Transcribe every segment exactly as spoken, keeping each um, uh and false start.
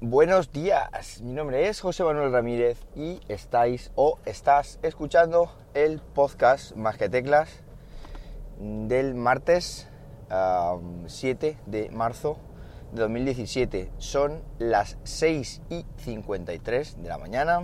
Buenos días, mi nombre es José Manuel Ramírez y estáis o estás escuchando el podcast Más que Teclas del martes um, siete de marzo de dos mil diecisiete. Son las seis y cincuenta y tres de la mañana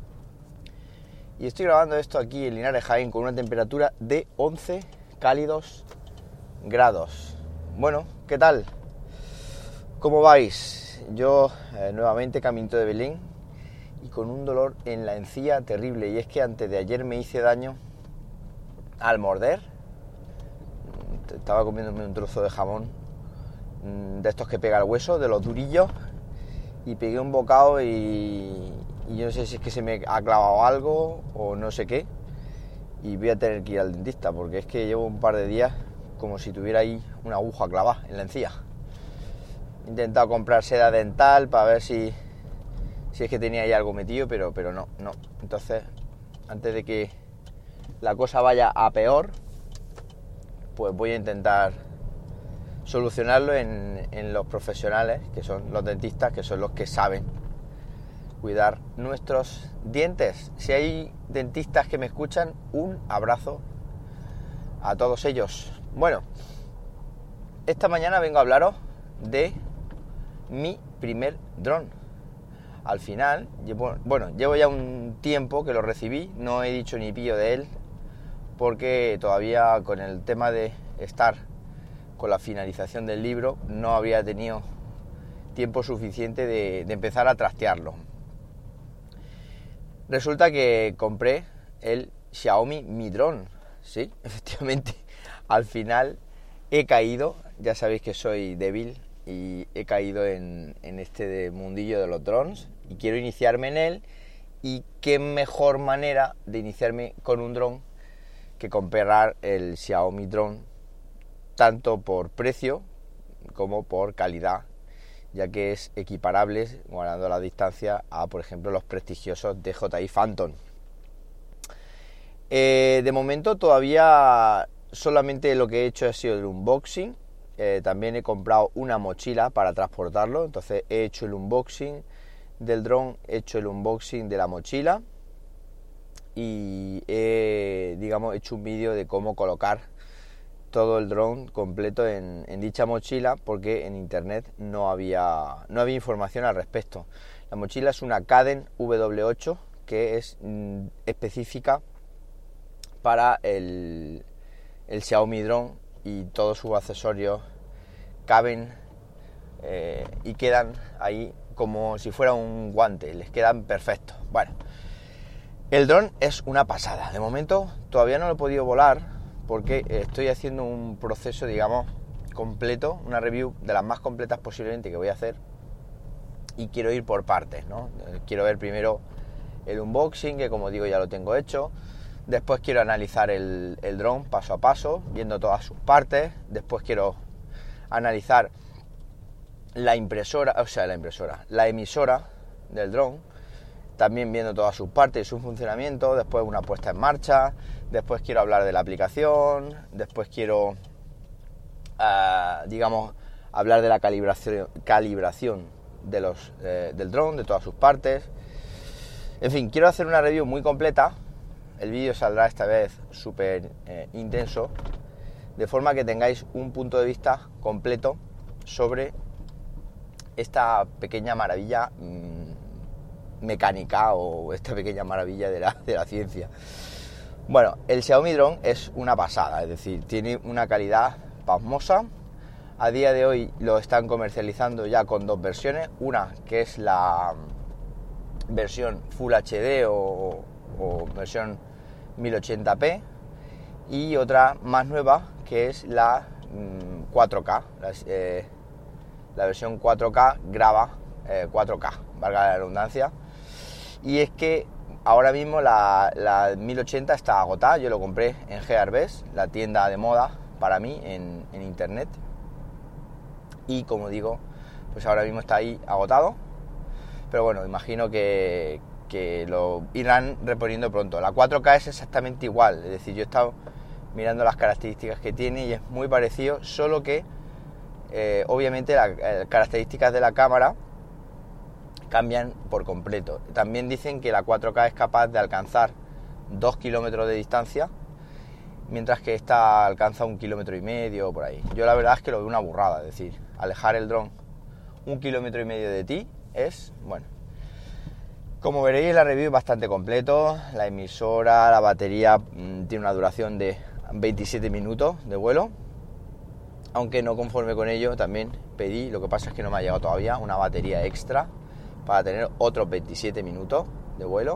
y estoy grabando esto aquí en Linares, Jaén, con una temperatura de once cálidos grados. Bueno, ¿qué tal? ¿Cómo vais? Yo eh, nuevamente camino de Belén y con un dolor en la encía terrible, y es que antes de ayer me hice daño al morder. Estaba comiéndome un trozo de jamón de estos que pega el hueso, de los durillos, y pegué un bocado y, y yo no sé si es que se me ha clavado algo o no sé qué, y voy a tener que ir al dentista porque es que llevo un par de días como si tuviera ahí una aguja clavada en la encía. He intentado comprar seda dental para ver si, si es que tenía ahí algo metido, pero, pero no, no. Entonces, antes de que la cosa vaya a peor, pues voy a intentar solucionarlo en, en los profesionales, que son los dentistas, que son los que saben cuidar nuestros dientes. Si hay dentistas que me escuchan, un abrazo a todos ellos. Bueno, esta mañana vengo a hablaros de mi primer dron. Al final, llevo, bueno, llevo ya un tiempo que lo recibí, no he dicho ni pillo de él, porque todavía con el tema de estar con la finalización del libro no había tenido tiempo suficiente de, de empezar a trastearlo. Resulta que compré el Xiaomi Mi Drone, sí, efectivamente, al final he caído, ya sabéis que soy débil, y he caído en, en este de mundillo de los drones y quiero iniciarme en él, y qué mejor manera de iniciarme con un dron que comprar el Xiaomi Drone, tanto por precio como por calidad, ya que es equiparable, guardando la distancia, a por ejemplo los prestigiosos D J I Phantom. Eh, de momento todavía solamente lo que he hecho ha sido el unboxing. Eh, también he comprado una mochila para transportarlo, entonces he hecho el unboxing del dron, he hecho el unboxing de la mochila y he, digamos, hecho un vídeo de cómo colocar todo el dron completo en, en dicha mochila, porque en internet no había, no había información al respecto. La mochila es una Caden W W ocho, que es mm, específica para el, el Xiaomi Drone, y todos sus accesorios caben eh, y quedan ahí como si fuera un guante, les quedan perfectos. Bueno, el dron es una pasada. De momento todavía no lo he podido volar porque estoy haciendo un proceso, digamos, completo, una review de las más completas posiblemente que voy a hacer, y quiero ir por partes, ¿no? Quiero ver primero el unboxing, que como digo ya lo tengo hecho. Después quiero analizar el, el dron paso a paso, viendo todas sus partes. Después quiero analizar la impresora, o sea, la impresora, la emisora del dron, también viendo todas sus partes y su funcionamiento. Después una puesta en marcha. Después quiero hablar de la aplicación. Después quiero, uh, digamos, hablar de la calibración, calibración de los, eh, del dron, de todas sus partes. En fin, quiero hacer una review muy completa. El vídeo saldrá esta vez súper eh, intenso, de forma que tengáis un punto de vista completo sobre esta pequeña maravilla mmm, mecánica, o esta pequeña maravilla de la, de la ciencia. Bueno, el Xiaomi Drone es una pasada, es decir, tiene una calidad pasmosa. A día de hoy lo están comercializando ya con dos versiones, una que es la versión Full H D o, o versión mil ochenta p, y otra más nueva que es la mmm, cuatro K, la, eh, la versión cuatro K graba eh, cuatro K, valga la redundancia. Y es que ahora mismo la, la mil ochenta está agotada. Yo lo compré en Gearbest, la tienda de moda para mí en, en internet, y como digo, pues ahora mismo está ahí agotado, pero bueno, imagino que que lo irán reponiendo pronto. La cuatro K es exactamente igual, es decir, yo he estado mirando las características que tiene y es muy parecido, solo que eh, obviamente las eh, características de la cámara cambian por completo. También dicen que la cuatro K es capaz de alcanzar dos kilómetros de distancia, mientras que esta alcanza un kilómetro y medio por ahí. Yo la verdad es que lo veo una burrada, es decir, alejar el dron un kilómetro y medio de ti es, bueno, como veréis la review es bastante completo, la emisora, la batería mmm, tiene una duración de veintisiete minutos de vuelo, aunque no conforme con ello también pedí, lo que pasa es que no me ha llegado todavía, una batería extra para tener otros veintisiete minutos de vuelo.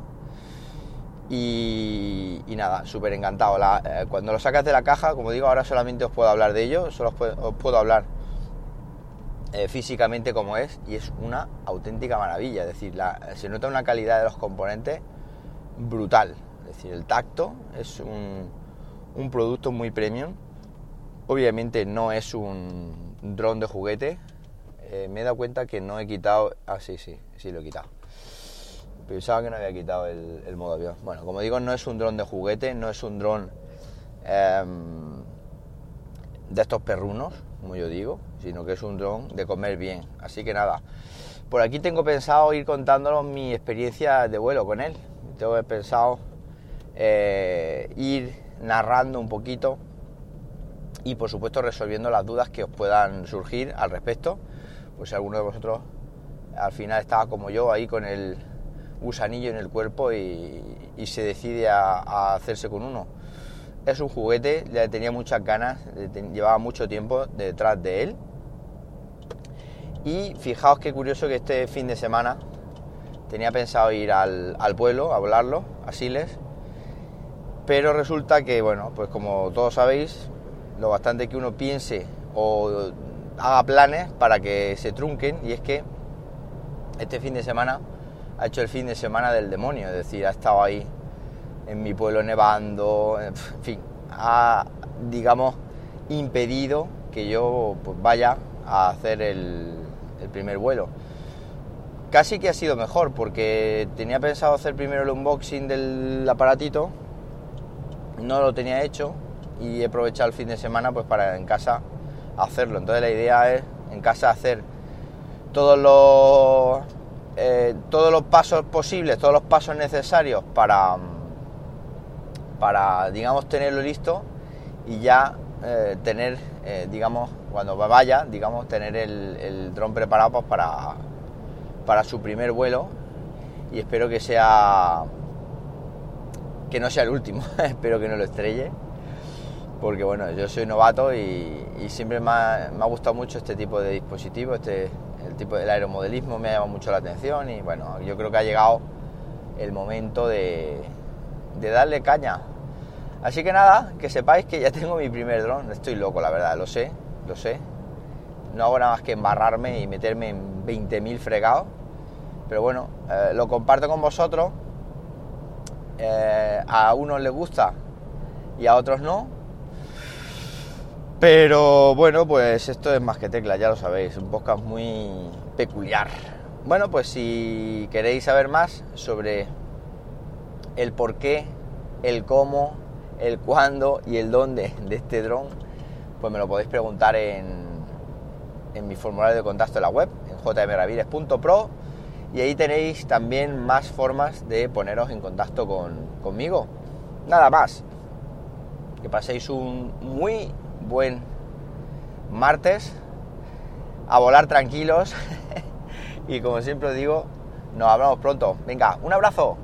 Y, y nada, súper encantado. La, eh, cuando lo sacas de la caja, como digo, ahora solamente os puedo hablar de ello, solo os puedo, os puedo hablar eh, físicamente como es, y es una auténtica maravilla. Es decir, la, se nota una calidad de los componentes brutal. Es decir, el tacto es un, un producto muy premium. Obviamente no es un dron de juguete. Eh, me he dado cuenta que no he quitado... Ah, sí, sí, sí lo he quitado. Pensaba que no había quitado el, el modo avión. Bueno, como digo, no es un dron de juguete, no es un dron eh, de estos perrunos, como yo digo, sino que es un dron de comer bien. Así que nada, por aquí tengo pensado ir contándolos mi experiencia de vuelo con él. Tengo pensado eh, ir narrando un poquito y por supuesto resolviendo las dudas que os puedan surgir al respecto. Pues si alguno de vosotros al final estaba como yo ahí con el gusanillo en el cuerpo y, y se decide a, a hacerse con uno. Es un juguete, le tenía muchas ganas, llevaba mucho tiempo detrás de él. Y fijaos qué curioso que este fin de semana tenía pensado ir al, al pueblo a volarlo, a Siles, pero resulta que, bueno, pues como todos sabéis, lo bastante que uno piense o haga planes para que se trunquen, y es que este fin de semana ha hecho el fin de semana del demonio, es decir, ha estado ahí en mi pueblo nevando, en fin, ha, digamos, impedido que yo pues, vaya a hacer el, el primer vuelo. Casi que ha sido mejor, porque tenía pensado hacer primero el unboxing del aparatito, no lo tenía hecho y he aprovechado el fin de semana pues para en casa hacerlo. Entonces la idea es en casa hacer todos los eh, todos los pasos posibles, todos los pasos necesarios para para digamos tenerlo listo y ya eh, tener eh, digamos cuando vaya digamos tener el, el dron preparado pues, para para su primer vuelo, y espero que sea que no sea el último. Espero que no lo estrelle, porque bueno, yo soy novato y, y siempre me ha, me ha gustado mucho este tipo de dispositivo, este, el tipo del aeromodelismo me ha llamado mucho la atención y bueno, yo creo que ha llegado el momento de, de darle caña. Así que nada, que sepáis que ya tengo mi primer dron. Estoy loco, la verdad, lo sé, lo sé. No hago nada más que embarrarme y meterme en veinte mil fregados, pero bueno, eh, lo comparto con vosotros. Eh, a unos les gusta y a otros no, pero bueno, pues esto es más que tecla, ya lo sabéis, un podcast muy peculiar. Bueno, pues si queréis saber más sobre el por qué, el cómo, el cuándo y el dónde de este dron, pues me lo podéis preguntar en, en mi formulario de contacto en la web, en j m raviles punto pro, y ahí tenéis también más formas de poneros en contacto con, conmigo. Nada más, que paséis un muy buen martes, a volar tranquilos y como siempre os digo, nos hablamos pronto. Venga, un abrazo.